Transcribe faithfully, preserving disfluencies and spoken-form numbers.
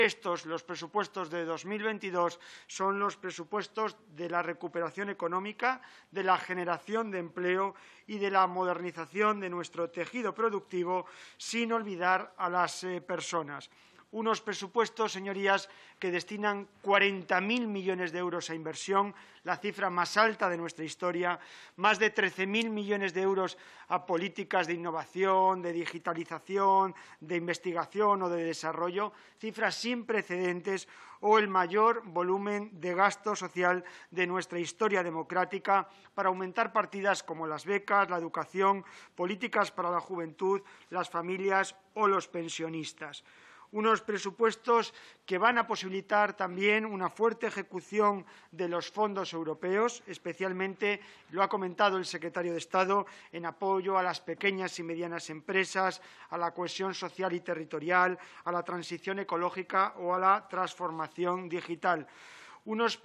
Estos, los presupuestos de dos mil veintidós, son los presupuestos de la recuperación económica, de la generación de empleo y de la modernización de nuestro tejido productivo, sin olvidar a las eh, personas. Unos presupuestos, señorías, que destinan cuarenta mil millones de euros a inversión, la cifra más alta de nuestra historia, más de trece mil millones de euros a políticas de innovación, de digitalización, de investigación o de desarrollo, cifras sin precedentes, o el mayor volumen de gasto social de nuestra historia democrática para aumentar partidas como las becas, la educación, políticas para la juventud, las familias o los pensionistas. Unos presupuestos que van a posibilitar también una fuerte ejecución de los fondos europeos, especialmente, lo ha comentado el secretario de Estado, en apoyo a las pequeñas y medianas empresas, a la cohesión social y territorial, a la transición ecológica o a la transformación digital. Unos